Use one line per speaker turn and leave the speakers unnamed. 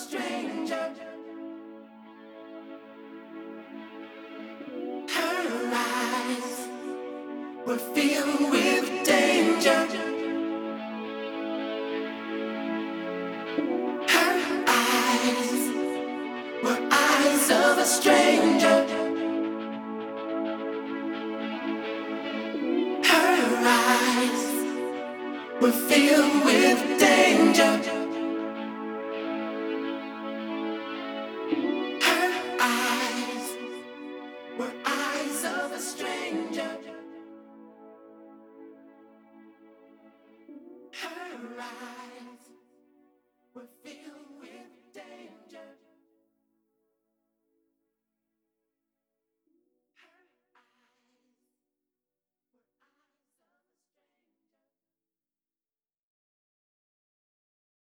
stranger. Her eyes were filled with danger. Her eyes were eyes of a stranger. Her eyes were filled with danger. Her eyes were eyes of a stranger. Her eyes.